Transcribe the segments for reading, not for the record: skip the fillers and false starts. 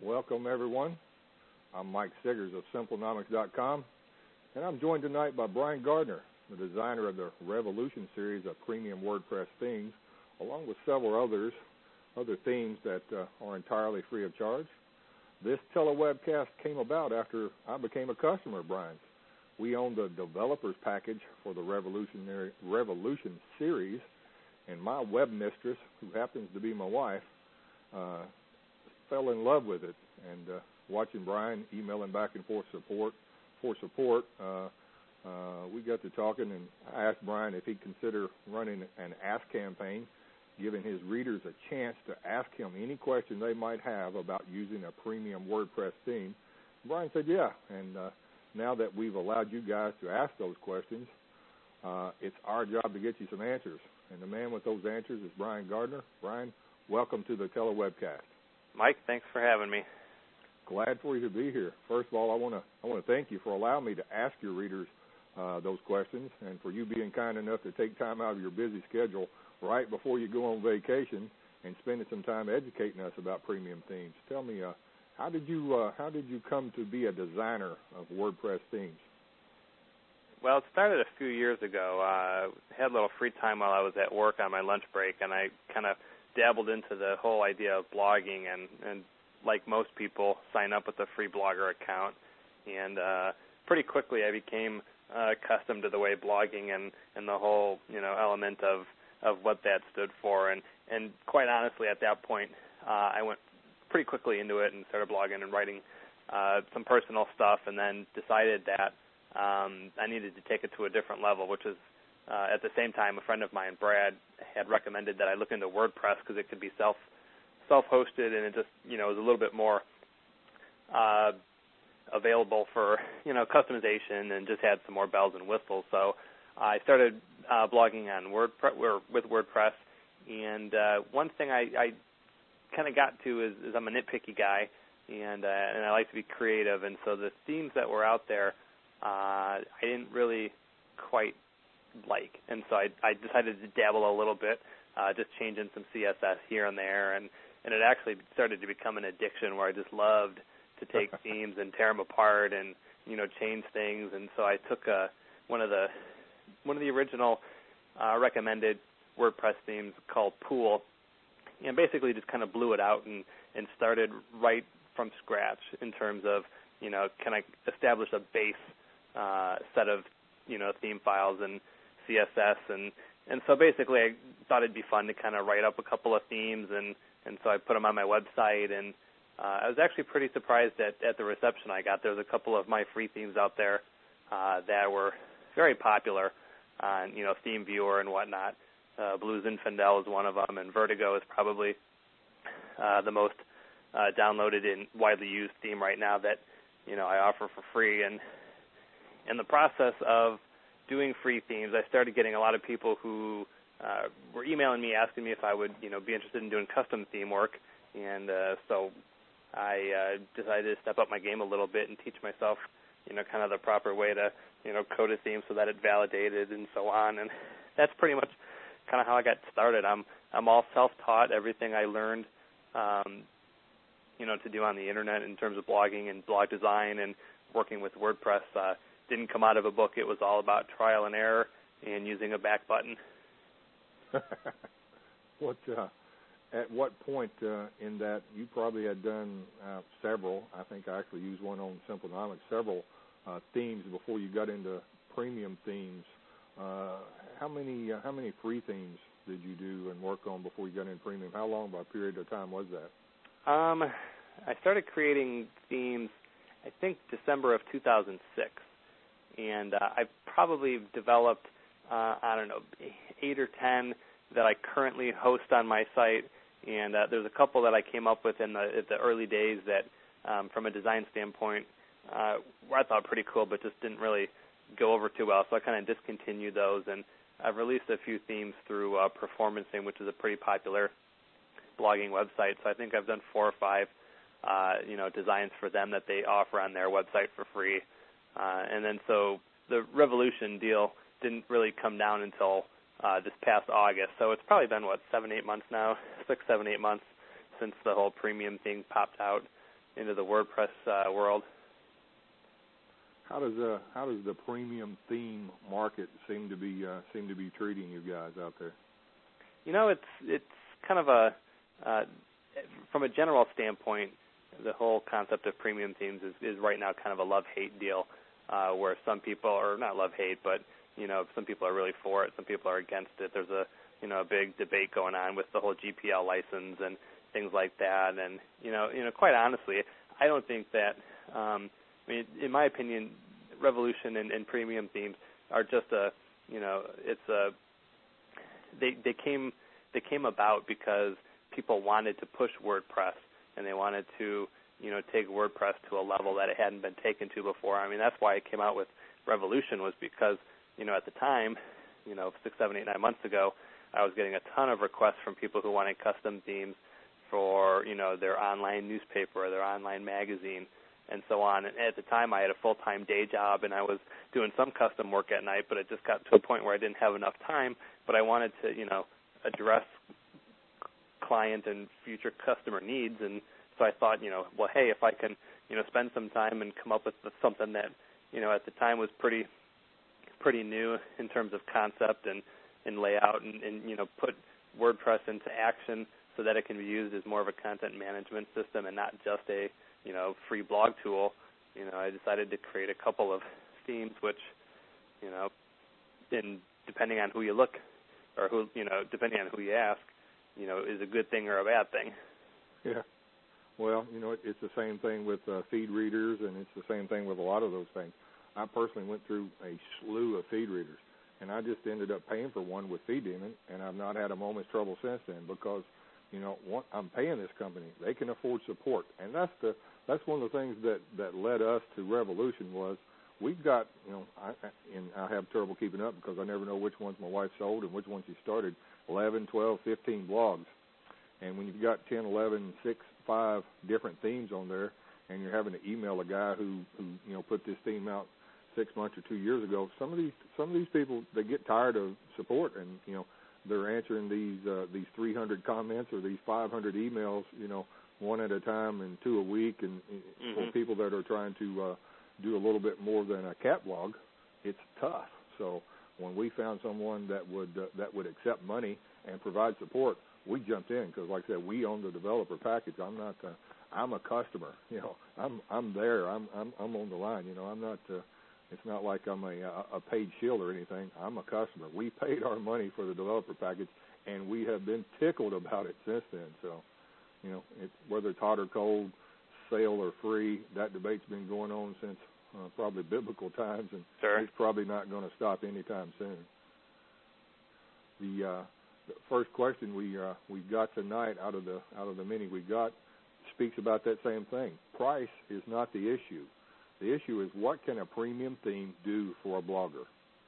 Welcome, everyone. I'm Mike Siggers of SimpleNomics.com, and I'm joined tonight by Brian Gardner, the designer of the Revolution series of premium WordPress themes, along with several other themes that are entirely free of charge. This telewebcast came about after I became a customer of Brian's. We own the developers package for the Revolution series, and my web mistress, who happens to be my wife, fell in love with it. And watching Brian emailing back and forth for support, we got to talking, and I asked Brian if he'd consider running an Ask campaign, giving his readers a chance to ask him any question they might have about using a premium WordPress theme. Brian said, yeah, and now that we've allowed you guys to ask those questions, it's our job to get you some answers. And the man with those answers is Brian Gardner. Brian, welcome to the telewebcast. Mike, thanks for having me. Glad for you to be here. First of all, I want to thank you for allowing me to ask your readers those questions, and for you being kind enough to take time out of your busy schedule right before you go on vacation and spending some time educating us about premium themes. Tell me, how did you come to be a designer of WordPress themes? Well, it started a few years ago. I had a little free time while I was at work on my lunch break, and I kind of dabbled into the whole idea of blogging, and like most people, sign up with a free Blogger account. And pretty quickly I became accustomed to the way blogging and the whole element of what that stood for. And quite honestly, at that point, I went pretty quickly into it and started blogging and writing some personal stuff, and then decided that I needed to take it to a different level, which is at the same time, a friend of mine, Brad, had recommended that I look into WordPress because it could be self-hosted, and it just was a little bit more available for customization and just had some more bells and whistles. So I started blogging on with WordPress, and one thing I kind of got to is I'm a nitpicky guy, and I like to be creative, and so the themes that were out there I didn't really quite like, and so I decided to dabble a little bit, just changing some CSS here and there, and it actually started to become an addiction where I just loved to take themes and tear them apart and change things. And so I took one of the original recommended WordPress themes called Pool, and basically just kind of blew it out and started right from scratch in terms of can I establish a base set of theme files and CSS, and so basically I thought it'd be fun to kind of write up a couple of themes, and so I put them on my website, and I was actually pretty surprised at the reception I got. There's a couple of my free themes out there that were very popular on ThemeViewer and whatnot. Blue Zinfandel is one of them, and Vertigo is probably the most downloaded and widely used theme right now that I offer for free. And in the process of doing free themes, I started getting a lot of people who were emailing me asking me if I would be interested in doing custom theme work, and so I decided to step up my game a little bit and teach myself kind of the proper way to code a theme so that it validated and so on. And that's pretty much kind of how I got started. I'm all self-taught. Everything I learned to do on the internet in terms of blogging and blog design and working with WordPress didn't come out of a book. It was all about trial and error and using a back button. At what point in that you probably had done several, I think I actually used one on SimpleNomics, several themes before you got into premium themes. How many free themes did you do and work on before you got into premium? How long by period of time was that? I started creating themes, I think, December of 2006. And I've probably developed, 8 or 10 that I currently host on my site. And there's a couple that I came up with in the early days that, from a design standpoint, were I thought pretty cool, but just didn't really go over too well. So I kind of discontinued those. And I've released a few themes through Performancing, which is a pretty popular blogging website. So I think I've done 4 or 5, designs for them that they offer on their website for free. And then so the Revolution deal didn't really come down until this past August. So it's probably been, 7-8 months now, 6, 7, 8 months since the whole premium thing popped out. into the WordPress world. How does the premium theme market seem to be treating you guys out there? It's kind of a from a general standpoint, the whole concept of premium themes is right now kind of a love-hate deal, where some people, or not love-hate, but some people are really for it, some people are against it. There's a big debate going on with the whole GPL license and things like that. And quite honestly, I don't think that. In my opinion, Revolution and premium themes are just they came about because people wanted to push WordPress, and they wanted to take WordPress to a level that it hadn't been taken to before. I mean, that's why it came out with Revolution, was because at the time, 6, 7, 8, 9 months ago, I was getting a ton of requests from people who wanted custom themes for their online newspaper or their online magazine and so on. And at the time, I had a full-time day job, and I was doing some custom work at night, but it just got to a point where I didn't have enough time. But I wanted to address client and future customer needs, and so I thought, well, hey, if I can spend some time and come up with something that at the time was pretty new in terms of concept and layout, and put WordPress into action so that it can be used as more of a content management system and not just a free blog tool. I decided to create a couple of themes, which depending on who you look, or depending on who you ask, is a good thing or a bad thing. Yeah. Well, it's the same thing with feed readers, and it's the same thing with a lot of those things. I personally went through a slew of feed readers, and I just ended up paying for one with FeedDemon, and I've not had a moment's trouble since then because, I'm paying this company. They can afford support, and that's one of the things that led us to Revolution was we've got, I have trouble keeping up because I never know which ones my wife sold and which ones she started, 11, 12, 15 blogs. And when you've got 10, 11, 6, 5 different themes on there, and you're having to email a guy who put this theme out 6 months or 2 years ago, some of these people, they get tired of support, and they're answering these 300 comments or these 500 emails, one at a time and 2 a week, and for people that are trying to do a little bit more than a cat blog, it's tough. So when we found someone that would accept money and provide support, we jumped in because, like I said, we own the developer package. I'm a customer. I'm there. I'm on the line. I'm not. It's not like I'm a paid shield or anything. I'm a customer. We paid our money for the developer package, and we have been tickled about it since then. So, whether it's hot or cold, sale or free, that debate's been going on since probably biblical times, and sure, it's probably not going to stop anytime soon. The first question we got tonight out of the many we got speaks about that same thing. Price is not the issue. The issue is what can a premium theme do for a blogger?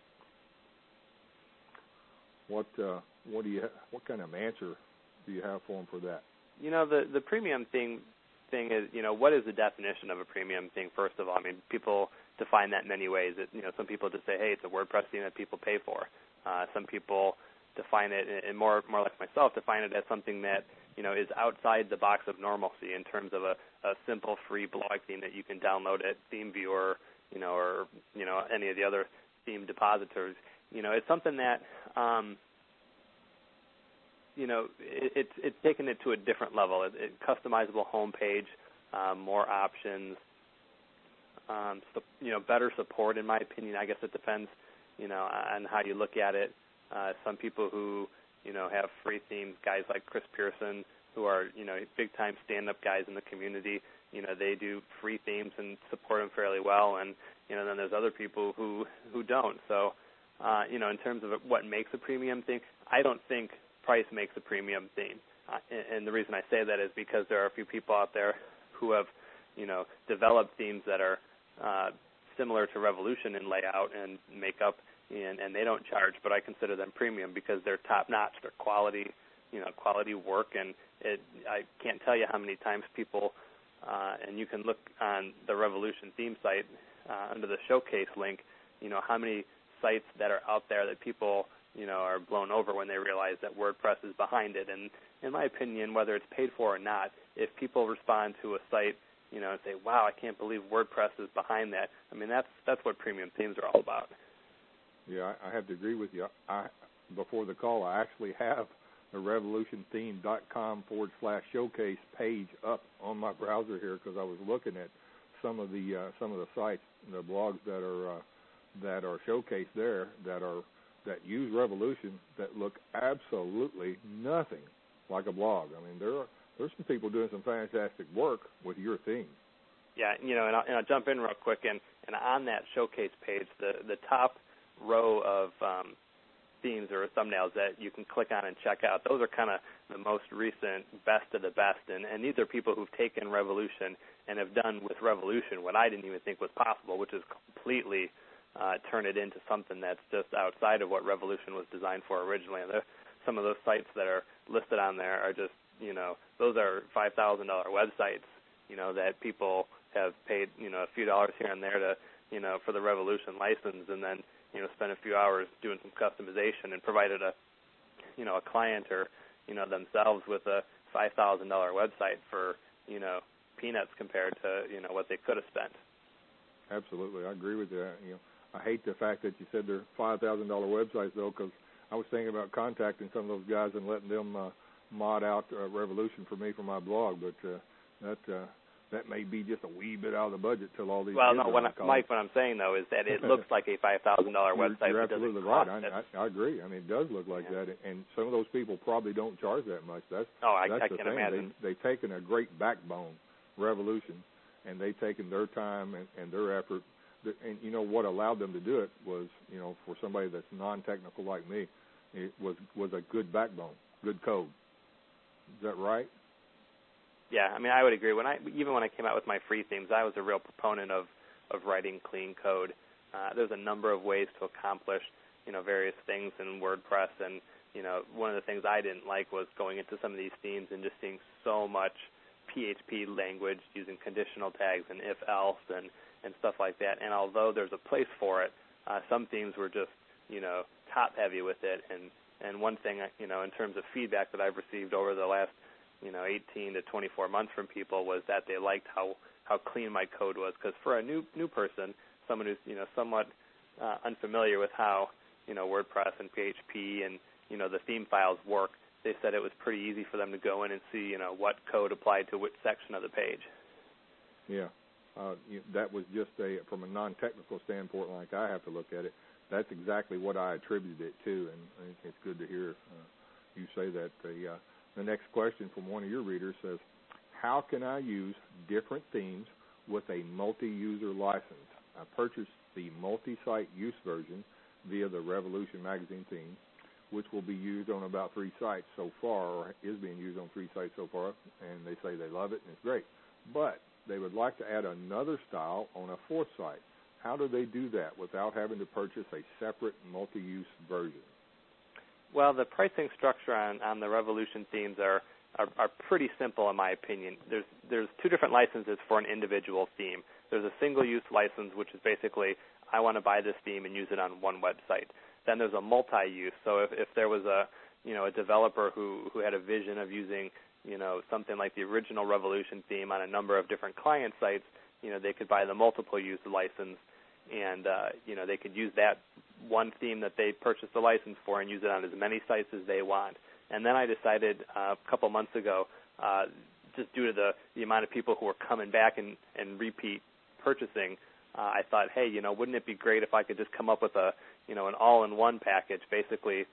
What kind of answer do you have for them for that? The premium thing is, what is the definition of a premium thing? First of all, I mean, people define that in many ways. Some people just say, hey, it's a WordPress theme that people pay for. Some people define it, and more like myself, define it as something that is outside the box of normalcy in terms of a simple free blog theme that you can download at ThemeViewer, or any of the other theme depositories. It's something that it's taken it to a different level. Customizable homepage, more options, better support. In my opinion, I guess it depends, on how you look at it. Some people who have free themes, guys like Chris Pearson, who are big-time stand-up guys in the community. They do free themes and support them fairly well, and then there's other people who don't. So, in terms of what makes a premium theme, I don't think price makes a premium theme. And the reason I say that is because there are a few people out there who have developed themes that are similar to Revolution in layout and makeup, and they don't charge, but I consider them premium because they're top-notch. They're quality, quality work, and I can't tell you how many times people, and you can look on the Revolution theme site under the showcase link, how many sites that are out there that people, are blown over when they realize that WordPress is behind it. And in my opinion, whether it's paid for or not, if people respond to a site, and say, wow, I can't believe WordPress is behind that. I mean, that's what premium themes are all about. Yeah, I have to agree with you. Before the call, I actually have the revolutiontheme.com/showcase page up on my browser here because I was looking at some of the sites, the blogs that are showcased there that use Revolution that look absolutely nothing like a blog. I mean, there's some people doing some fantastic work with your theme. Yeah, and I'll jump in real quick, and on that showcase page, the top row of themes or thumbnails that you can click on and check out, those are kind of the most recent best of the best, and these are people who've taken Revolution and have done with Revolution what I didn't even think was possible, which is completely turn it into something that's just outside of what Revolution was designed for originally. And some of those sites that are listed on there are just, those are $5,000 websites, that people have paid, a few dollars here and there to, for the Revolution license, and then, spend a few hours doing some customization and provided a client or, themselves with a $5,000 website for, peanuts compared to, what they could have spent. Absolutely. I agree with that. I hate the fact that you said they're $5,000 websites, though, because I was thinking about contacting some of those guys and letting them mod out Revolution for me for my blog, but that may be just a wee bit out of the budget till all these. Well, no, Mike, what I'm saying though is that it looks like a $5,000 website. You're absolutely right. I agree. I mean, it does look like that, and some of those people probably don't charge that much. I can imagine. They've taken a great backbone, Revolution, and they've taken their time and their effort. And what allowed them to do it was, for somebody that's non-technical like me, it was a good backbone, good code. Is that right? Yeah, I mean, I would agree. Even when I came out with my free themes, I was a real proponent of writing clean code. There's a number of ways to accomplish, various things in WordPress, and one of the things I didn't like was going into some of these themes and just seeing so much PHP language using conditional tags and if-else and stuff like that. And although there's a place for it, some themes were just, top-heavy with it. And one thing, in terms of feedback that I've received over the last, 18 to 24 months from people was that they liked how clean my code was. Because for a new person, someone who's, somewhat unfamiliar with how, WordPress and PHP and, the theme files work, they said it was pretty easy for them to go in and see, what code applied to which section of the page. Yeah. That was just from a non-technical standpoint, like I have to look at it, that's exactly what I attributed it to, and I think it's good to hear you say that. The next question from one of your readers says, how can I use different themes with a multi-user license? I purchased the multi-site use version via the Revolution magazine theme, which will be used on about 3 sites so far, or is being used on 3 sites so far, and they say they love it and it's great. But they would like to add another style on a 4th site. How do they do that without having to purchase a separate multi-use version? Well, the pricing structure on the Revolution themes are pretty simple in my opinion. There's 2 different licenses for an individual theme. There's a single-use license, which is basically I want to buy this theme and use it on one website. Then there's a multi-use. So if there was a developer who had a vision of using something like the original Revolution theme on a number of different client sites, they could buy the multiple use license, and they could use that one theme that they purchased the license for and use it on as many sites as they want. And then I decided a couple months ago, just due to the amount of people who were coming back and repeat purchasing, I thought, hey, wouldn't it be great if I could just come up with an all-in-one package? Basically,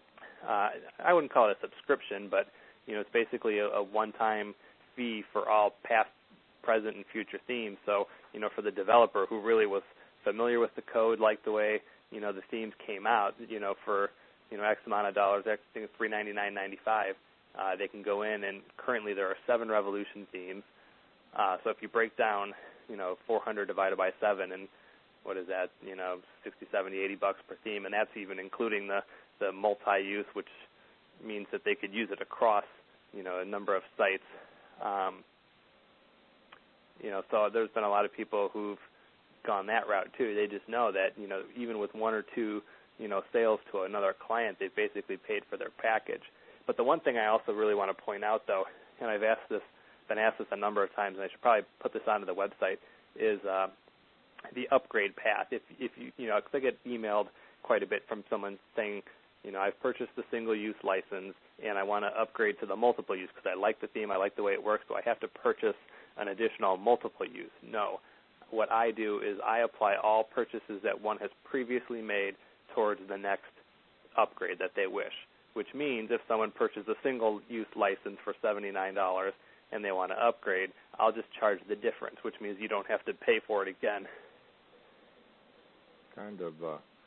I wouldn't call it a subscription, but it's basically a one-time fee for all past, present, and future themes. So, for the developer who really was familiar with the code, liked the way, the themes came out, for, X amount of dollars, I think it's $399.95, they can go in, and currently there are 7 Revolution themes. So if you break down, 400 divided by 7, and what is that, 60, 70, $80 per theme, and that's even including the multi-use, which means that they could use it across, a number of sites. So there's been a lot of people who've gone that route too. They just know that, even with 1 or 2, sales to another client, they've basically paid for their package. But the one thing I also really want to point out, though, and I've asked this been asked this a number of times, and I should probably put this onto the website, is the upgrade path. If you know, because I get emailed quite a bit from someone saying, you know, I've purchased the single-use license and I want to upgrade to the multiple-use because I like the theme, I like the way it works, so I have to purchase an additional multiple-use. No. What I do is I apply all purchases that one has previously made towards the next upgrade that they wish, which means if someone purchases a single-use license for $79 and they want to upgrade, I'll just charge the difference, which means you don't have to pay for it again. Kind of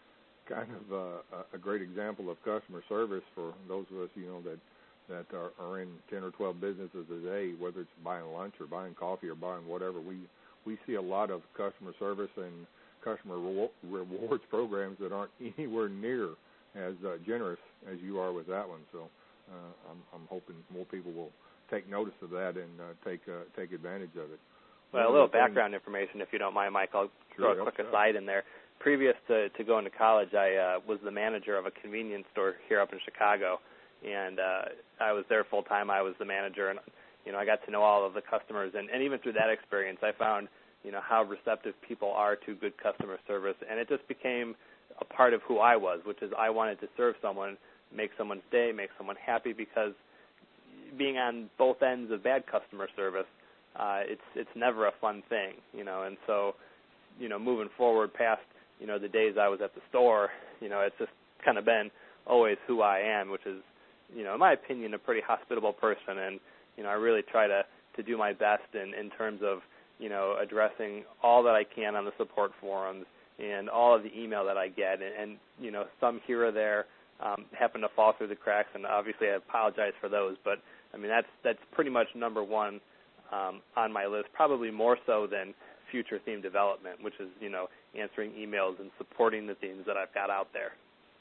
a great example of customer service for those of us, you know, that are in 10 or 12 businesses a day, whether it's buying lunch or buying coffee or buying whatever. We see a lot of customer service and customer rewards programs that aren't anywhere near as generous as you are with that one. So I'm hoping more people will take notice of that and take advantage of it. Well, a little background information, if you don't mind, Mike. I'll throw a quick aside in there. Previous to going to college, I was the manager of a convenience store here up in Chicago, and I was there full time. I was the manager, and you know, I got to know all of the customers, and even through that experience, I found, you know, how receptive people are to good customer service, and it just became a part of who I was, which is I wanted to serve someone, make someone's day, make someone happy, because being on both ends of bad customer service, it's never a fun thing, you know, and so, you know, moving forward past, you know, the days I was at the store, you know, it's just kind of been always who I am, which is, you know, in my opinion, a pretty hospitable person, and, you know, I really try to do my best in terms of, you know, addressing all that I can on the support forums and all of the email that I get, and you know, some here or there happen to fall through the cracks, and obviously I apologize for those, but, I mean, that's pretty much number one on my list, probably more so than future theme development, which is, you know, answering emails and supporting the themes that I've got out there.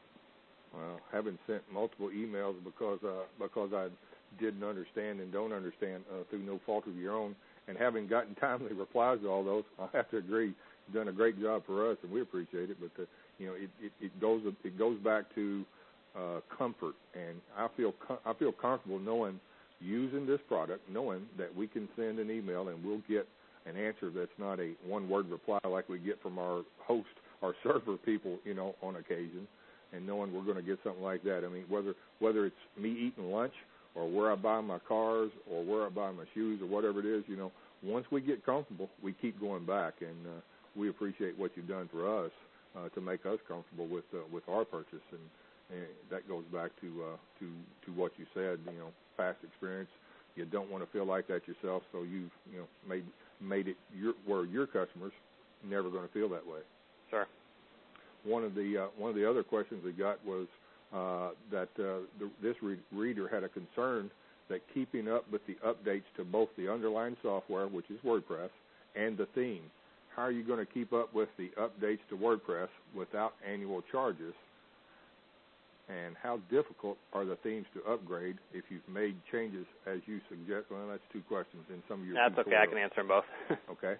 Well, having sent multiple emails because I didn't understand and don't understand through no fault of your own, and having gotten timely replies to all those, I have to agree, you've done a great job for us, and we appreciate it. But you know, it goes back to comfort, and I feel comfortable knowing, using this product, knowing that we can send an email and we'll get an answer that's not a one-word reply like we get from our host, our server people, you know, on occasion, and knowing we're going to get something like that. I mean, whether it's me eating lunch or where I buy my cars or where I buy my shoes or whatever it is, you know, once we get comfortable, we keep going back, and we appreciate what you've done for us to make us comfortable with our purchase, and that goes back to what you said, you know, past experience. You don't want to feel like that yourself, so you've, you know, made it where your customers never going to feel that way. Sure. One of the other questions we got was that this reader had a concern that keeping up with the updates to both the underlying software, which is WordPress, and the theme. How are you going to keep up with the updates to WordPress without annual charges? And how difficult are the themes to upgrade if you've made changes as you suggest? Well, that's two questions in some of your. That's okay. I can answer them both. Okay.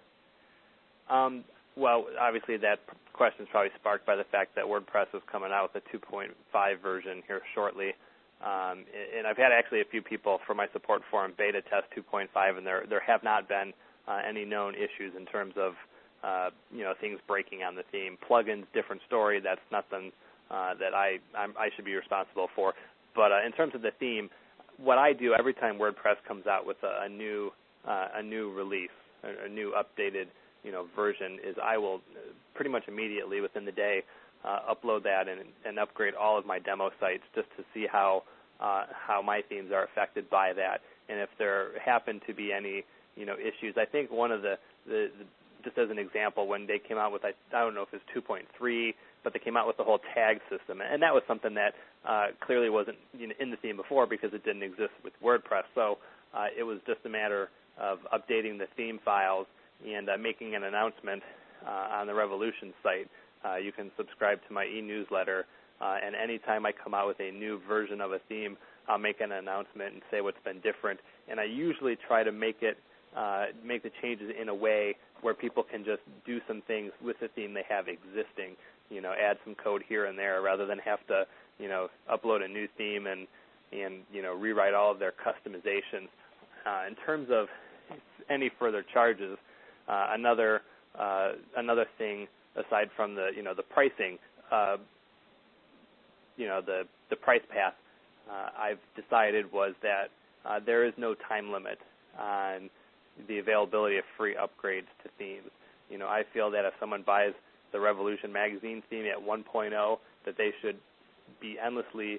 Well, obviously that question is probably sparked by the fact that WordPress is coming out with a 2.5 version here shortly. And I've had actually a few people from my support forum beta test 2.5, and there have not been any known issues in terms of you know, things breaking on the theme. Plugins, different story. That's nothing that I should be responsible for. But in terms of the theme, what I do every time WordPress comes out with a new release, a new updated, you know, version, is I will pretty much immediately within the day upload that and upgrade all of my demo sites just to see how my themes are affected by that, and if there happen to be any, you know, issues. I think one of the just as an example, when they came out with, I don't know if it was 2.3, but they came out with the whole tag system, and that was something that clearly wasn't, you know, in the theme before because it didn't exist with WordPress. So it was just a matter of updating the theme files and making an announcement on the Revolution site. You can subscribe to my e-newsletter, and anytime I come out with a new version of a theme, I'll make an announcement and say what's been different. And I usually try to make the changes in a way where people can just do some things with the theme they have existing, you know, add some code here and there rather than have to, you know, upload a new theme and you know, rewrite all of their customizations. In terms of, any further charges. Another thing aside from the pricing, the price path, I've decided was that there is no time limit on the availability of free upgrades to themes. I feel that if someone buys the Revolution magazine theme at 1.0, that they should be endlessly,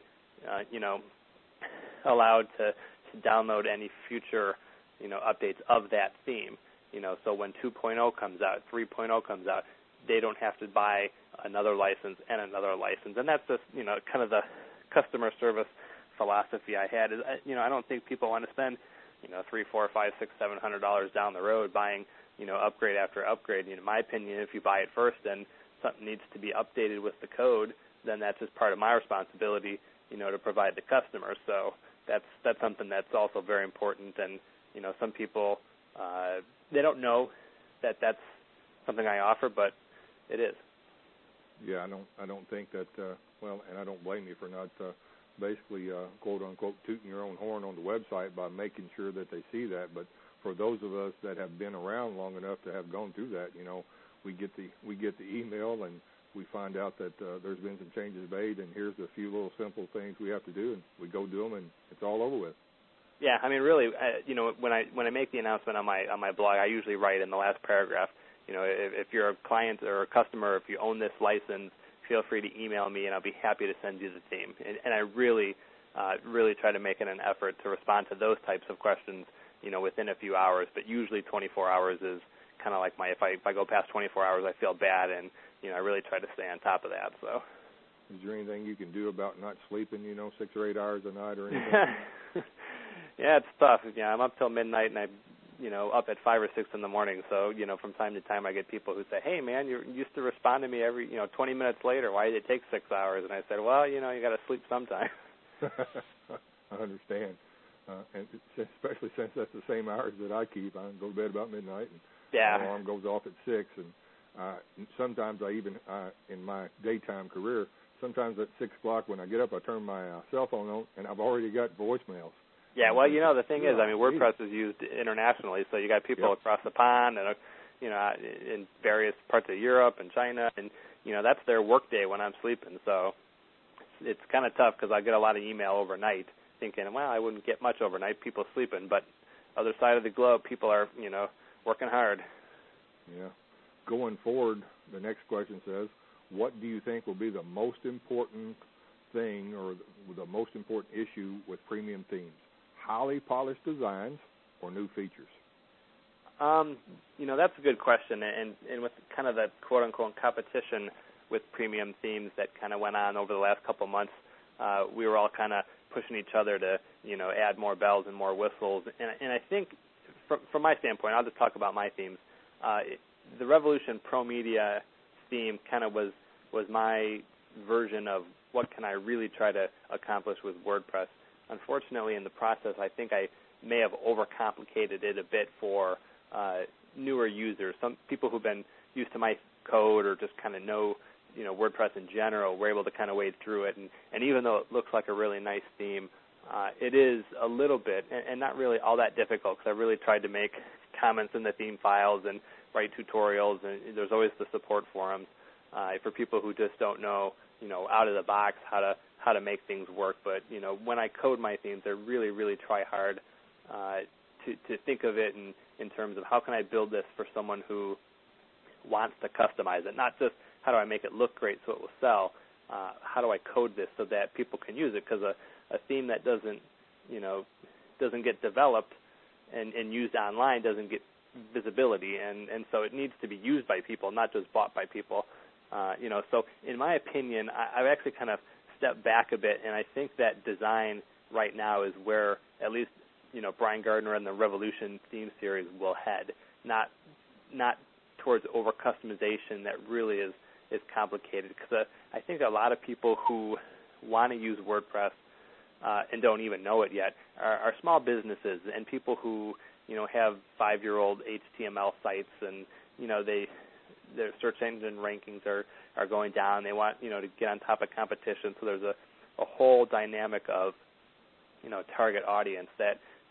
allowed to download any future, updates of that theme. So when 2.0 comes out, 3.0 comes out, they don't have to buy another license and another license. And that's just, kind of the customer service philosophy I had. Is, I don't think people want to spend, $300, $400, $500, $600, $700 down the road buying, upgrade after upgrade. In my opinion, if you buy it first and something needs to be updated with the code, then that's just part of my responsibility, to provide the customer. So that's something that's also very important. And, some people, they don't know that that's something I offer, but it is. Yeah, I don't think that, and I don't blame you for not basically, quote-unquote, tooting your own horn on the website by making sure that they see that. But for those of us that have been around long enough to have gone through that, we get the email and we find out that there's been some changes made, and here's a few little simple things we have to do, and we go do them, and it's all over with. Yeah, I mean, really, when I make the announcement on my blog, I usually write in the last paragraph, if you're a client or a customer, if you own this license, feel free to email me, and I'll be happy to send you the theme. And I really try to make it an effort to respond to those types of questions, within a few hours. But usually 24 hours is kind of like if I go past 24 hours, I feel bad, and I really try to stay on top of that. So, is there anything you can do about not sleeping, 6 or 8 hours a night or anything? Yeah, it's tough. I'm up till midnight, and I'm up at 5 or 6 in the morning. So, from time to time I get people who say, hey, man, you used to respond to me every, 20 minutes later. Why did it take 6 hours? And I said, well, you got to sleep sometime. I understand. And especially since that's the same hours that I keep. I go to bed about midnight, and my alarm goes off at 6. And sometimes I even, in my daytime career, sometimes at 6 o'clock when I get up, I turn my cell phone on, and I've already got voicemails. Yeah, well, the thing is, WordPress is used internationally, so you got people across the pond and, in various parts of Europe and China, and, that's their work day when I'm sleeping. So it's kind of tough because I get a lot of email overnight thinking, well, I wouldn't get much overnight, people sleeping, but other side of the globe, people are, working hard. Yeah. Going forward, the next question says, what do you think will be the most important thing or the most important issue with premium themes? Highly polished designs or new features? That's a good question. And with kind of the quote-unquote competition with premium themes that kind of went on over the last couple of months, we were all kind of pushing each other to, add more bells and more whistles. And I think from my standpoint, I'll just talk about my themes. The Revolution Pro Media theme kind of was my version of what can I really try to accomplish with WordPress. Unfortunately, in the process, I think I may have overcomplicated it a bit for newer users. Some people who've been used to my code or just kind of know, WordPress in general, were able to kind of wade through it. And even though it looks like a really nice theme, it is a little bit, and not really all that difficult, because I really tried to make comments in the theme files and write tutorials, and there's always the support forums for people who just don't know, out of the box how to make things work. But, when I code my themes, I really, really try hard to think of it in terms of how can I build this for someone who wants to customize it, not just how do I make it look great so it will sell, how do I code this so that people can use it, because a theme that doesn't get developed and used online doesn't get visibility, and so it needs to be used by people, not just bought by people. So in my opinion, I've actually kind of stepped back a bit, and I think that design right now is where at least, Brian Gardner and the Revolution theme series will head, not towards over-customization that really is complicated, because I think a lot of people who want to use WordPress and don't even know it yet are small businesses and people who, have 5-year-old HTML sites, and, their search engine rankings are going down. They want, to get on top of competition. So there's a whole dynamic of, target audience that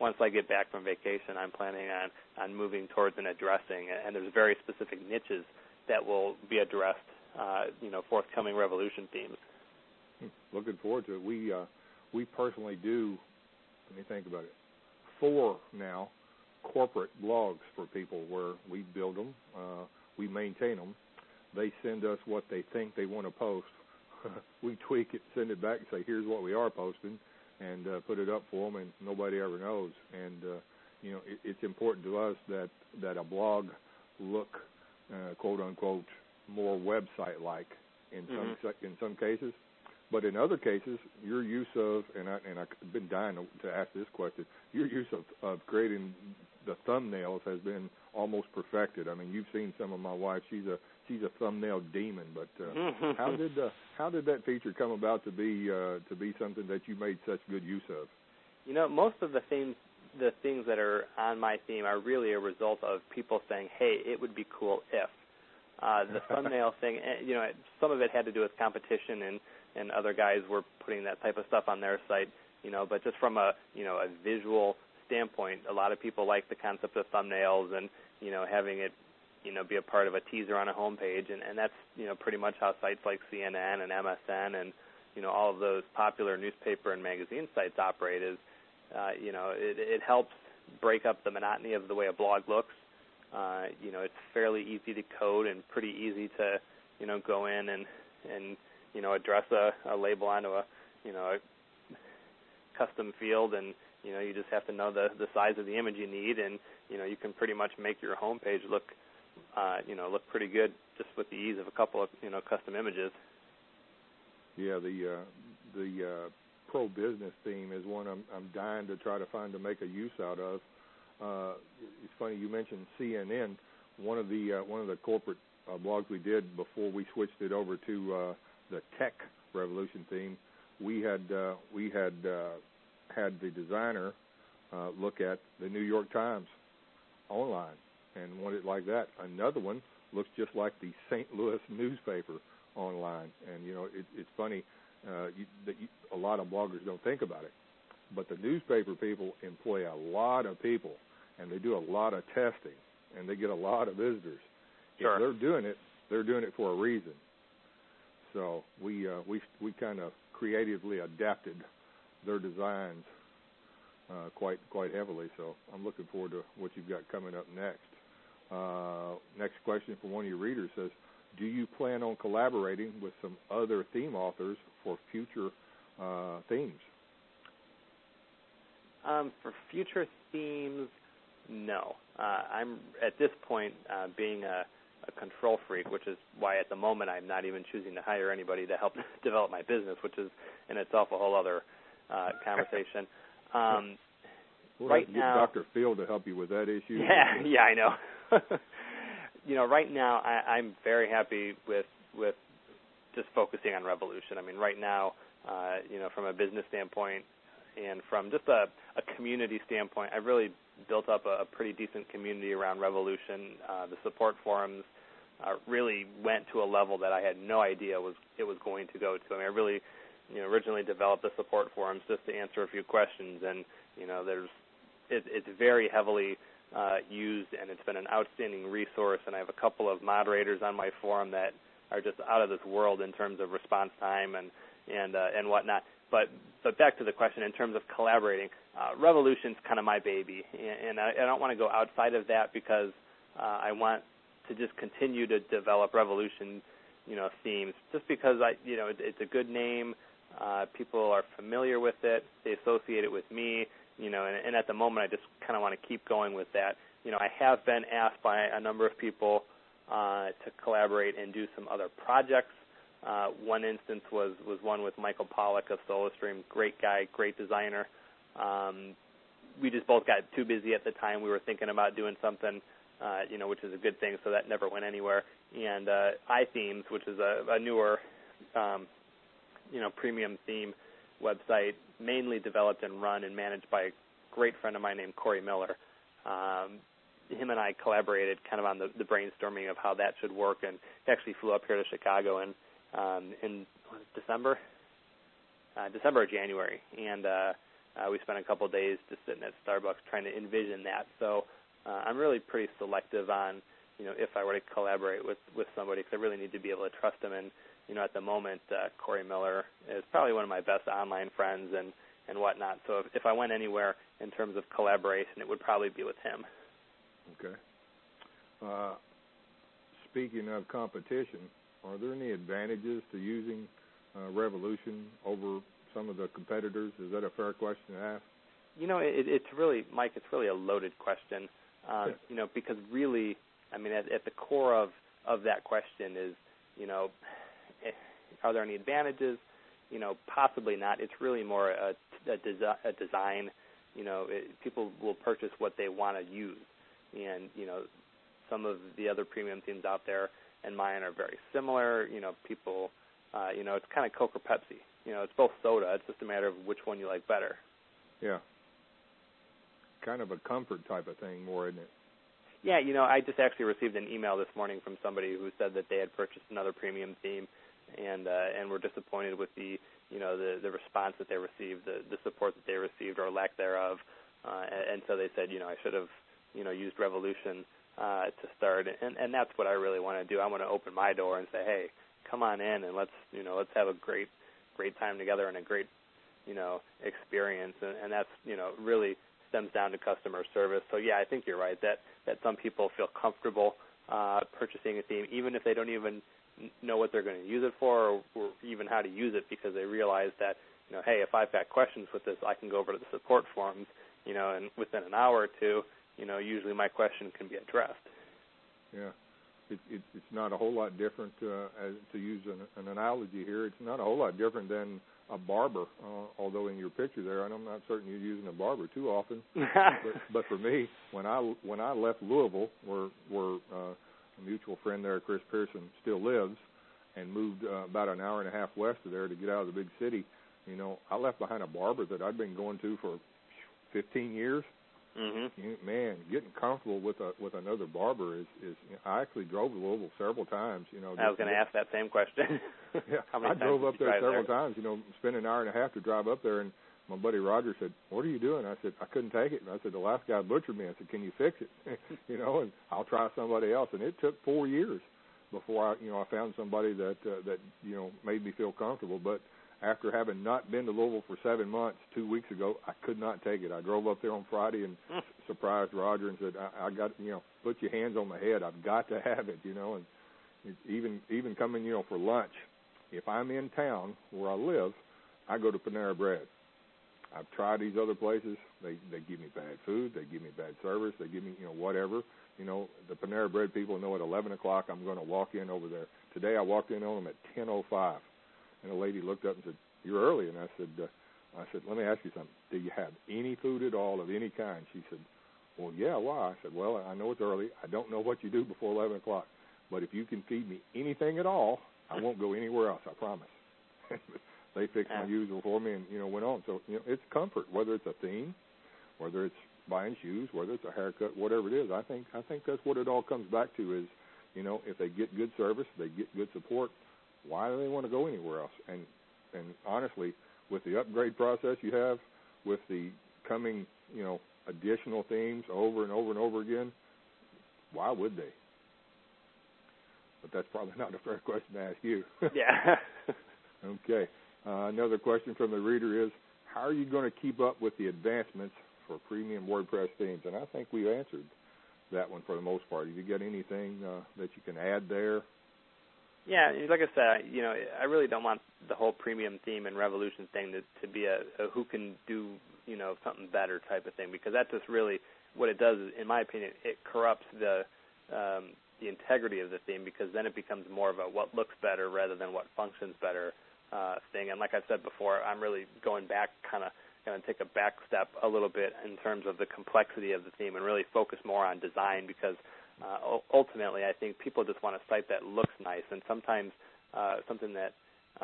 once I get back from vacation, I'm planning on moving towards and addressing, and there's very specific niches that will be addressed, forthcoming Revolution themes. Looking forward to it. We personally do, let me think about it, 4 now corporate blogs for people where we build them, we maintain them. They send us what they think they want to post. We tweak it, send it back, and say, here's what we are posting, and put it up for them, and nobody ever knows. And, it's important to us that a blog look, quote-unquote, more website-like in some cases. But in other cases, your use of, and I've been dying to ask this question, your use of creating the thumbnails has been almost perfected. I mean, you've seen some of my wife; she's a thumbnail demon. But how did that feature come about to be something that you made such good use of? Most of the things that are on my theme are really a result of people saying, "Hey, it would be cool if." The thumbnail thing, some of it had to do with competition, and other guys were putting that type of stuff on their site, but just from a visual standpoint, a lot of people like the concept of thumbnails and, having it, be a part of a teaser on a homepage, and that's, pretty much how sites like CNN and MSN and, all of those popular newspaper and magazine sites operate is, it helps break up the monotony of the way a blog looks. It's fairly easy to code and pretty easy to, go in and address a label onto a custom field, and, you just have to know the size of the image you need, and, you can pretty much make your homepage look pretty good just with the ease of a couple of, custom images. Yeah, the pro business theme is one I'm dying to try to find to make a use out of. It's funny you mentioned CNN. One of the corporate blogs we did before we switched it over to the Tech Revolution theme, we had the designer look at the New York Times online and wanted it like that. Another one looks just like the St. Louis newspaper online, and it's funny that a lot of bloggers don't think about it, but the newspaper people employ a lot of people, and they do a lot of testing, and they get a lot of visitors. Sure. If they're doing it for a reason. So we kind of creatively adapted their designs quite heavily. So I'm looking forward to what you've got coming up next. Next question from one of your readers says, do you plan on collaborating with some other theme authors for future themes? For future themes, no. I'm at this point being a control freak, which is why at the moment I'm not even choosing to hire anybody to help develop my business, which is in itself a whole other conversation. Right now, Dr. Phil to help you with that issue. Yeah, I know. Right now I'm very happy with just focusing on Revolution. I mean, right now, from a business standpoint and from just a community standpoint, I've really built up a pretty decent community around Revolution. The support forums really went to a level that I had no idea it was going to go to. I mean, I really, originally developed the support forums just to answer a few questions, and it's very heavily used, and it's been an outstanding resource. And I have a couple of moderators on my forum that are just out of this world in terms of response time and whatnot. But back to the question, in terms of collaborating, Revolution's kind of my baby, and I don't want to go outside of that because I want to just continue to develop Revolution, themes. Just because it's a good name, people are familiar with it, they associate it with me, and at the moment I just kind of want to keep going with that. I have been asked by a number of people to collaborate and do some other projects. One instance was one with Michael Pollack of SolarStream. Great guy, great designer. We just both got too busy at the time. We were thinking about doing something, which is a good thing, so that never went anywhere. And iThemes, which is a newer, premium theme website, mainly developed and run and managed by a great friend of mine named Corey Miller. Him and I collaborated kind of on the brainstorming of how that should work, and he actually flew up here to Chicago in December or January, and we spent a couple of days just sitting at Starbucks trying to envision that. So I'm really pretty selective on, if I were to collaborate with somebody, because I really need to be able to trust them. And, at the moment, Corey Miller is probably one of my best online friends and whatnot. So if I went anywhere in terms of collaboration, it would probably be with him. Okay. Speaking of competition, are there any advantages to using Revolution over some of the competitors? Is that a fair question to ask? It's really, Mike, it's really a loaded question, because really, I mean, at the core of that question is, are there any advantages? Possibly not. It's really more a design. People will purchase what they want to use. And, some of the other premium themes out there and mine are very similar. People, it's kind of Coke or Pepsi. It's both soda. It's just a matter of which one you like better. Yeah. Kind of a comfort type of thing more, isn't it? Yeah, I just actually received an email this morning from somebody who said that they had purchased another premium theme and were disappointed with the response that they received, the support that they received or lack thereof. And so they said, I should have, used Revolution to start. And that's what I really want to do. I want to open my door and say, hey, come on in and let's have a great time together and a great, experience. And that's, really stems down to customer service. So, yeah, I think you're right that some people feel comfortable purchasing a theme, even if they don't even know what they're going to use it for or even how to use it, because they realize that, hey, if I've got questions with this, I can go over to the support forums, and within an hour or two, usually my question can be addressed. Yeah. It's not a whole lot different, as to use an analogy here, it's not a whole lot different than a barber, although in your picture there, and I'm not certain you're using a barber too often, but for me, when I left Louisville, where a mutual friend there, Chris Pearson, still lives, and moved about an hour and a half west of there to get out of the big city, I left behind a barber that I'd been going to for 15 years. Mm-hmm. Man, getting comfortable with another barber is I actually drove to Louisville several times. I was going to ask that same question. Yeah, I drove up there several times. Spent an hour and a half to drive up there, and my buddy Roger said, "What are you doing?" I said, "I couldn't take it." And I said, "The last guy butchered me." I said, "Can you fix it?" And I'll try somebody else. And it took 4 years before I found somebody that made me feel comfortable. But after having not been to Louisville for 7 months, 2 weeks ago, I could not take it. I drove up there on Friday and surprised Roger and said, I got, put your hands on my head. I've got to have it, and even coming, for lunch, if I'm in town where I live, I go to Panera Bread. I've tried these other places. They give me bad food. They give me bad service. They give me, whatever. The Panera Bread people know at 11 o'clock I'm going to walk in over there. Today I walked in on them at 10:05. And a lady looked up and said, "You're early." And I said, "Let me ask you something. Do you have any food at all of any kind?" She said, "Well, yeah, why?" I said, "Well, I know it's early. I don't know what you do before 11 o'clock. But if you can feed me anything at all, I won't go anywhere else, I promise." They fixed my usual for me and, went on. So, it's comfort, whether it's a theme, whether it's buying shoes, whether it's a haircut, whatever it is. I think that's what it all comes back to is, if they get good service, they get good support, why do they want to go anywhere else? And honestly, with the upgrade process you have, with the coming, additional themes over and over and over again, why would they? But that's probably not a fair question to ask you. Yeah. Okay. Another question from the reader is, how are you going to keep up with the advancements for premium WordPress themes? And I think we answered that one for the most part. Have you got anything that you can add there? Yeah, like I said, I really don't want the whole premium theme and Revolution thing to be a who can do, something better type of thing, because that's just really what it does is, in my opinion, it corrupts the integrity of the theme, because then it becomes more of a what looks better rather than what functions better thing. And like I said before, I'm really going back, kind of going to take a back step a little bit in terms of the complexity of the theme and really focus more on design, because ultimately, I think people just want a site that looks nice, and sometimes something that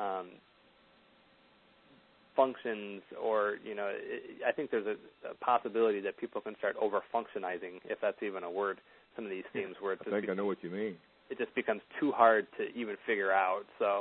functions, or I think there's a possibility that people can start over-functionizing, if that's even a word. Some of these themes where I know what you mean. It just becomes too hard to even figure out. So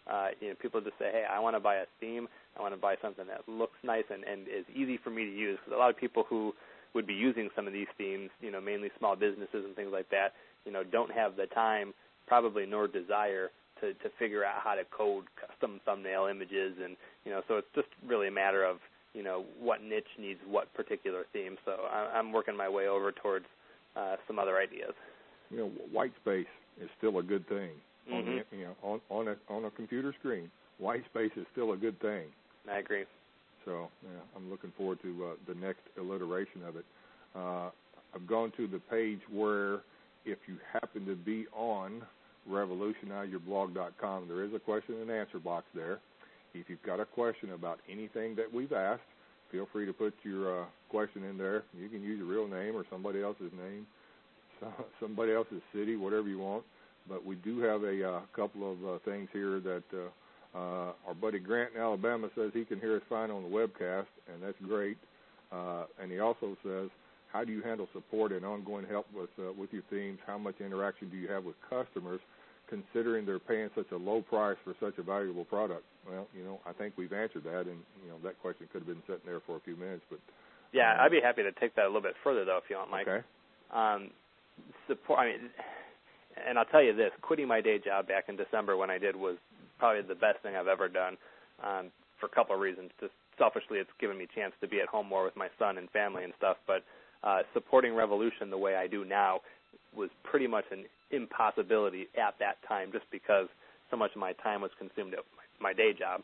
People just say, hey, I want to buy a theme. I want to buy something that looks nice and is easy for me to use. Because a lot of people who would be using some of these themes, mainly small businesses and things like that, don't have the time, probably nor desire to figure out how to code custom thumbnail images. And, so it's just really a matter of, what niche needs what particular theme. So I'm working my way over towards some other ideas. White space is still a good thing. Mm-hmm. On a computer screen, white space is still a good thing. I agree. So I'm looking forward to the next iteration of it. I've gone to the page where, if you happen to be on revolutionizeyourblog.com, there is a question and answer box there. If you've got a question about anything that we've asked, feel free to put your question in there. You can use your real name or somebody else's name, somebody else's city, whatever you want. But we do have a couple of things here that our buddy Grant in Alabama says he can hear us fine on the webcast, and that's great. And he also says, how do you handle support and ongoing help with your themes? How much interaction do you have with customers, considering they're paying such a low price for such a valuable product? Well, I think we've answered that, and, that question could have been sitting there for a few minutes. But yeah, I'd be happy to take that a little bit further, though, if you want, Mike. Okay. Support, and I'll tell you this, quitting my day job back in December when I did was probably the best thing I've ever done for a couple of reasons. Just selfishly, it's given me a chance to be at home more with my son and family and stuff, but supporting Revolution the way I do now was pretty much an impossibility at that time, just because so much of my time was consumed at my day job.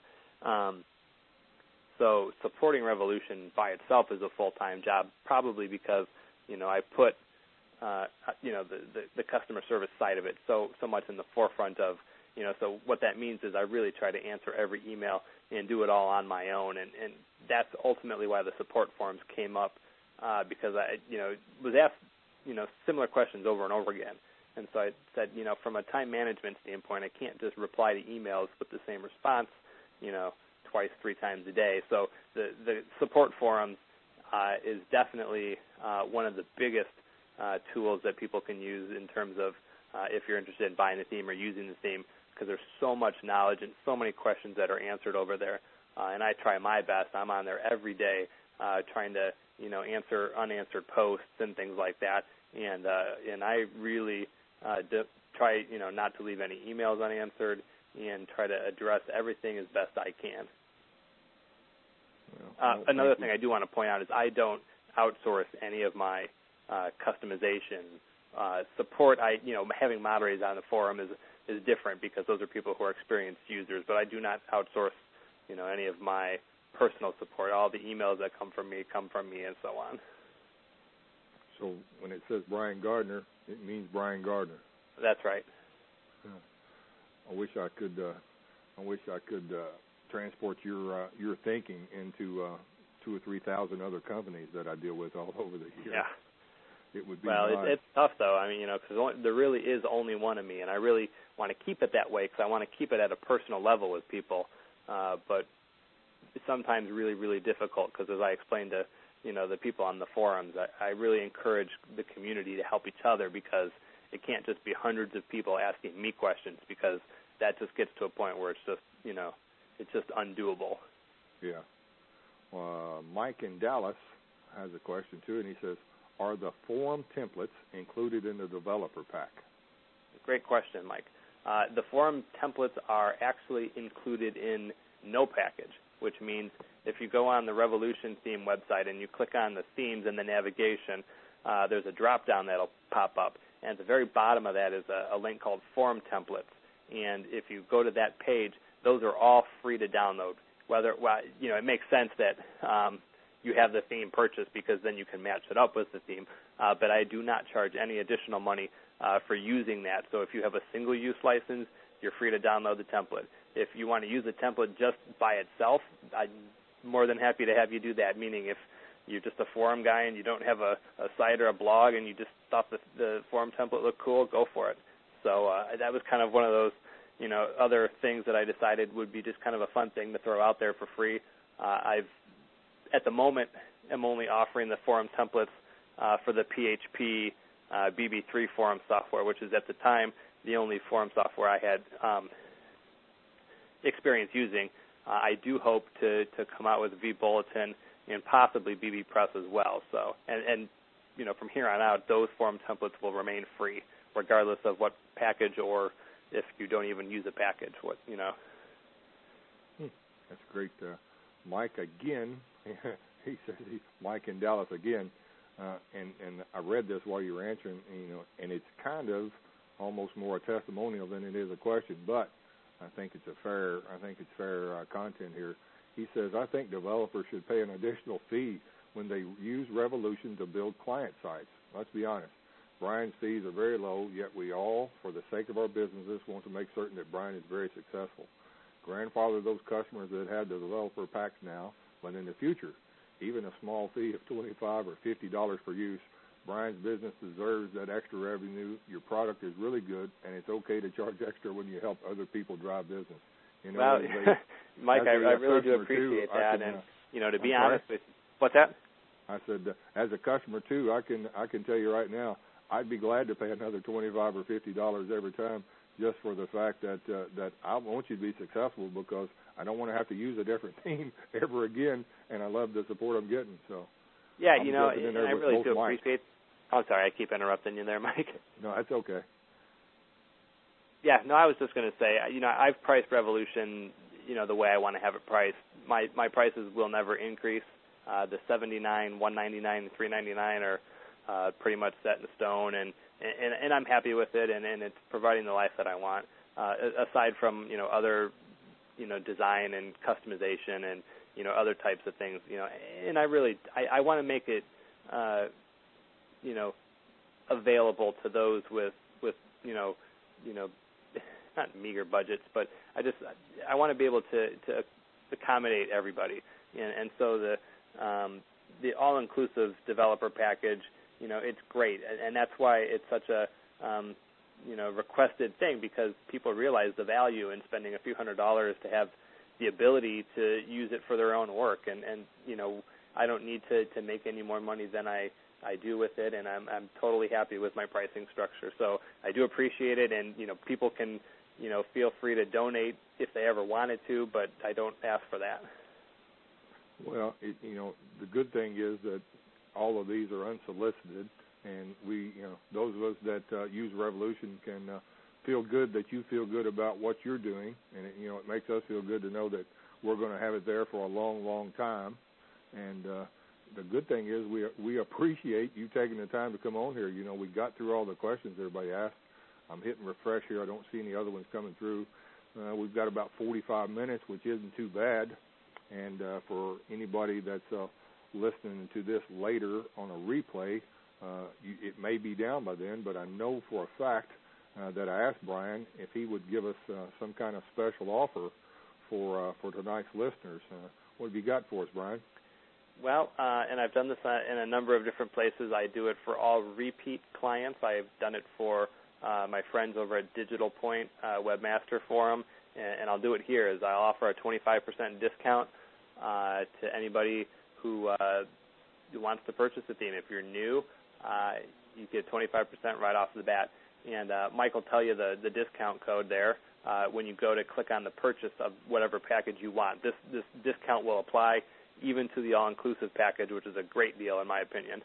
So supporting Revolution by itself is a full-time job, probably because, I put, the customer service side of it so much in the forefront of, so what that means is I really try to answer every email and do it all on my own, and that's ultimately why the support forums came up, because I, was asked, similar questions over and over again. And so I said, from a time management standpoint, I can't just reply to emails with the same response, twice, 3 times a day. So the support forums is definitely one of the biggest tools that people can use in terms of if you're interested in buying the theme or using the theme, because there's so much knowledge and so many questions that are answered over there. And I try my best. I'm on there every day trying to, answer unanswered posts and things like that. And I really try, not to leave any emails unanswered and try to address everything as best I can. Well, another thing I do want to point out is I don't outsource any of my customization support. Having moderators on the forum is different because those are people who are experienced users, but I do not outsource, any of my personal support. All the emails that come from me, and so on. So when it says Brian Gardner, it means Brian Gardner. That's right. Yeah. I wish I could transport your thinking into 2,000 or 3,000 other companies that I deal with all over the year. Yeah. It would be well, nice. It's tough though. I mean, because there really is only one of me, and I really want to keep it that way because I want to keep it at a personal level with people. But it's sometimes really, really difficult because, as I explained to the people on the forums, I really encourage the community to help each other, because it can't just be hundreds of people asking me questions, because that just gets to a point where it's just it's just undoable. Yeah. Mike in Dallas has a question too, and he says, are the forum templates included in the developer pack? Great question, Mike. The forum templates are actually included in no package, which means if you go on the Revolution theme website and you click on the themes and the navigation, there's a drop-down that'll pop up. And at the very bottom of that is a link called Forum Templates. And if you go to that page, those are all free to download. It makes sense that you have the theme purchased, because then you can match it up with the theme. But I do not charge any additional money for using that. So if you have a single-use license, you're free to download the template. If you want to use the template just by itself, I'm more than happy to have you do that, meaning if you're just a forum guy and you don't have a site or a blog and you just thought the forum template looked cool, go for it. So that was kind of one of those, other things that I decided would be just kind of a fun thing to throw out there for free. At the moment, am only offering the forum templates for the PHP BB3 forum software, which is at the time the only forum software I had experience using. I do hope to come out with vBulletin and possibly bbPress as well. So, and from here on out, those form templates will remain free, regardless of what package or if you don't even use a package. That's great. Mike, again, he says Mike in Dallas again, and I read this while you were answering, and it's kind of almost more a testimonial than it is a question, but I think it's fair content here. He says, I think developers should pay an additional fee when they use Revolution to build client sites. Let's be honest. Brian's fees are very low, yet we all, for the sake of our businesses, want to make certain that Brian is very successful. Grandfather those customers that have the developer packs now, but in the future, even a small fee of $25 or $50 per use, Brian's business deserves that extra revenue. Your product is really good, and it's okay to charge extra when you help other people drive business. Well, Mike, I really do appreciate that, and to be honest with you, what's that? I said, as a customer too, I can tell you right now, I'd be glad to pay another $25 or $50 every time, just for the fact that I want you to be successful, because I don't want to have to use a different theme ever again, and I love the support I'm getting. So yeah, and I really do appreciate. Oh, sorry, I keep interrupting you there, Mike. No, that's okay. Yeah, no, I was just going to say, I've priced Revolution, the way I want to have it priced. My prices will never increase. The $79, $199, and $399 are pretty much set in stone, and I'm happy with it, and it's providing the life that I want. Aside from other design and customization and other types of things, and I want to make it available to those with not meager budgets, but I want to be able to accommodate everybody, and so the all-inclusive developer package, it's great, and that's why it's such a requested thing, because people realize the value in spending a few $100s to have the ability to use it for their own work, and I don't need to make any more money than I do with it, and I'm totally happy with my pricing structure. So I do appreciate it, and people can feel free to donate if they ever wanted to, but I don't ask for that. Well, the good thing is that all of these are unsolicited, and we, those of us that use Revolution can feel good that you feel good about what you're doing, and it makes us feel good to know that we're going to have it there for a long, long time. And the good thing is we appreciate you taking the time to come on here. We got through all the questions everybody asked. I'm hitting refresh here. I don't see any other ones coming through. We've got about 45 minutes, which isn't too bad. And for anybody that's listening to this later on a replay, it may be down by then, but I know for a fact that I asked Brian if he would give us some kind of special offer for tonight's listeners. What have you got for us, Brian? Well, and I've done this in a number of different places. I do it for all repeat clients. I've done it for my friends over at Digital Point Webmaster Forum, and I'll do it here. Is I'll offer a 25% discount to anybody who wants to purchase the theme. If you're new, you get 25% right off the bat. And Mike will tell you the discount code there when you go to click on the purchase of whatever package you want. This discount will apply even to the all-inclusive package, which is a great deal in my opinion.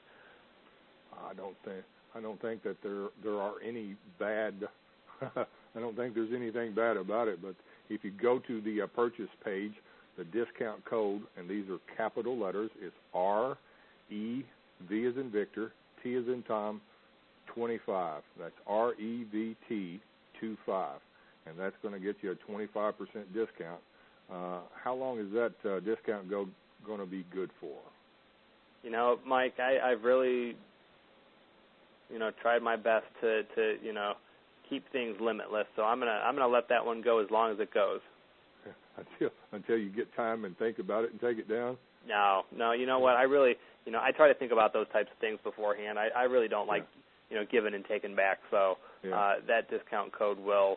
I don't think that there are any bad. I don't think there's anything bad about it. But if you go to the purchase page, the discount code, and these are capital letters, it's REV as in Victor, T as in Tom, 25. That's REVT 25, and that's going to get you a 25% discount. How long is that discount going to be good for? Mike, I've really tried my best to keep things limitless. So I'm gonna let that one go as long as it goes. Until you get time and think about it and take it down. No. You know what? I really, I try to think about those types of things beforehand. I really don't like, giving and taking back. So that discount code will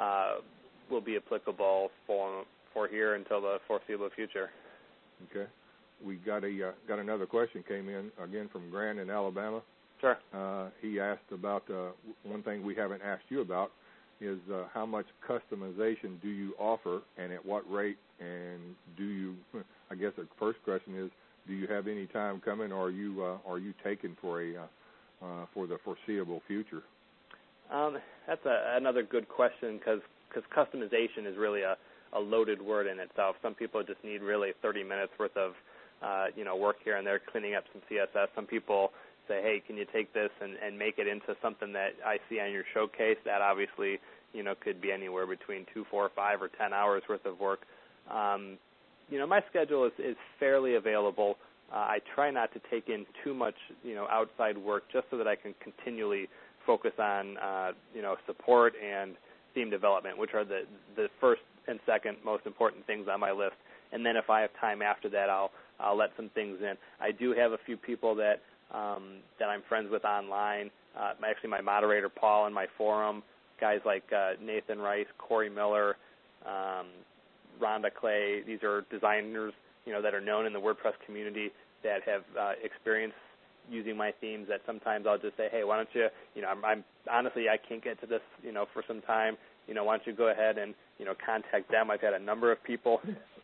be applicable for here until the foreseeable future. Okay. We got another question came in again from Grant in Alabama. Sure. He asked about one thing we haven't asked you about is how much customization do you offer, and at what rate? And do you? I guess the first question is, do you have any time coming, or are you taken for the foreseeable future? That's another good question, because customization is really a loaded word in itself. Some people just need really 30 minutes worth of work here and there, cleaning up some CSS. Some people say, hey, can you take this and make it into something that I see on your showcase? That obviously, could be anywhere between 2, 4, 5, or 10 hours worth of work. My schedule is fairly available. I try not to take in too much, outside work, just so that I can continually focus on, support and theme development, which are the first and second most important things on my list. And then if I have time after that, I'll let some things in. I do have a few people that I'm friends with online. Actually, my moderator, Paul, in my forum, guys like Nathan Rice, Corey Miller, Rhonda Clay. These are designers, that are known in the WordPress community that have experience using my themes, that sometimes I'll just say, hey, why don't you, I'm honestly, I can't get to this, for some time. Why don't you go ahead and, contact them. I've had a number of people.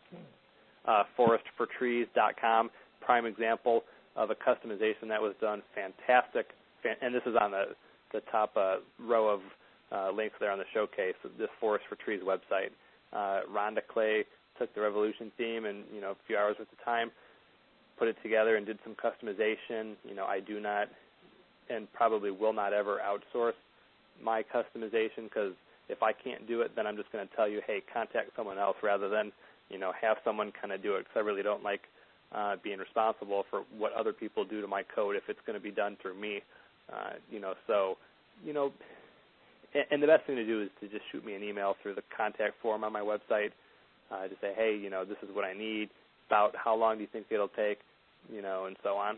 forestfortrees.com, prime example of a customization that was done. Fantastic. And this is on the top row of links there on the showcase, this Forest for Trees website. Rhonda Clay took the Revolution theme and, a few hours worth of time, put it together and did some customization. I do not and probably will not ever outsource my customization, because if I can't do it, then I'm just going to tell you, hey, contact someone else, rather than, have someone kind of do it, because I really don't like being responsible for what other people do to my code if it's going to be done through me. And the best thing to do is to just shoot me an email through the contact form on my website, to say, hey, this is what I need, about how long do you think it'll take, and so on.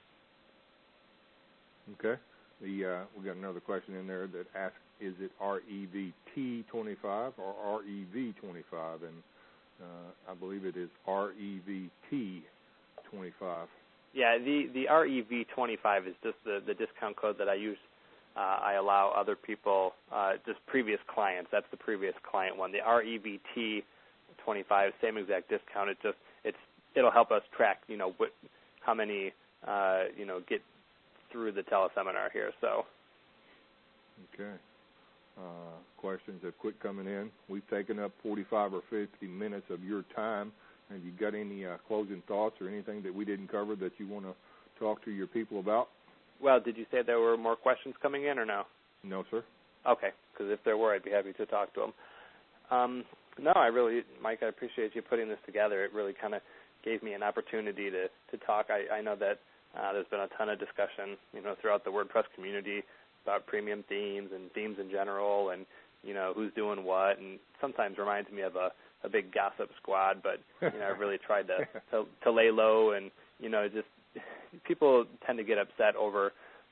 Okay. We got another question in there that asks, is it REVT25 or REV25? And I believe it is REVT25. Yeah, the REV25 is just the discount code that I use. I allow other people, just previous clients. That's the previous client one. The REVT25, same exact discount. It'll help us track, how many, get through the teleseminar here. So. Okay. Questions have quit coming in. We've taken up 45 or 50 minutes of your time. Have you got any closing thoughts or anything that we didn't cover that you want to talk to your people about? Well, did you say there were more questions coming in or no? No, sir. Okay, because if there were, I'd be happy to talk to them. No, Mike, I appreciate you putting this together. It really kind of gave me an opportunity to talk. I know that there's been a ton of discussion, throughout the WordPress community about premium themes and themes in general, and, who's doing what, and sometimes reminds me of a big gossip squad, but, I've really tried to lay low, and, just people tend to get upset over,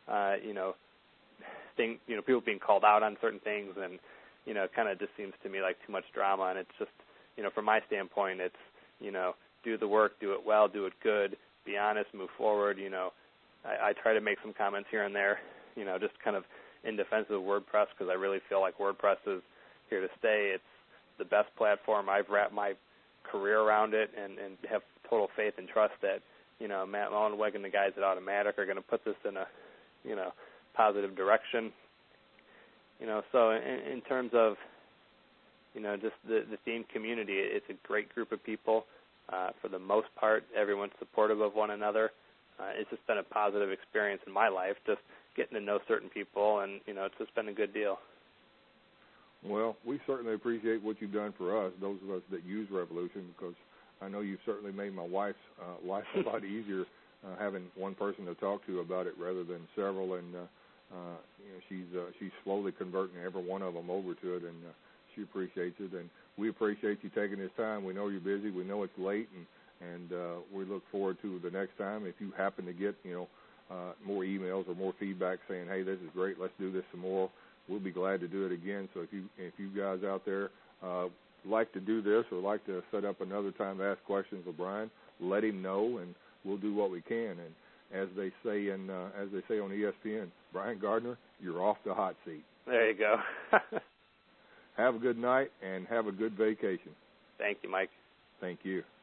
people being called out on certain things, and, it kind of just seems to me like too much drama, and it's just, from my standpoint, it's, do the work, do it well, do it good, be honest, move forward. I try to make some comments here and there, just kind of in defense of WordPress, because I really feel like WordPress is here to stay. It's the best platform. I've wrapped my career around it and have total faith and trust that, Matt Mullenweg and the guys at Automattic are going to put this in a, positive direction. So in terms of, just the theme community, it's a great group of people. For the most part, everyone's supportive of one another. It's just been a positive experience in my life, just getting to know certain people, and, it's just been a good deal. Well, we certainly appreciate what you've done for us, those of us that use Revolution, because I know you've certainly made my wife's life a lot easier having one person to talk to about it rather than several, and she's slowly converting every one of them over to it, and she appreciates it, and we appreciate you taking this time. We know you're busy. We know it's late, and we look forward to the next time. If you happen to get, more emails or more feedback saying, hey, this is great, let's do this some more, we'll be glad to do it again. So if you guys out there like to do this or like to set up another time to ask questions of Brian, let him know, and we'll do what we can. And as they say on ESPN, Brian Gardner, you're off the hot seat. There you go. Have a good night and have a good vacation. Thank you, Mike. Thank you.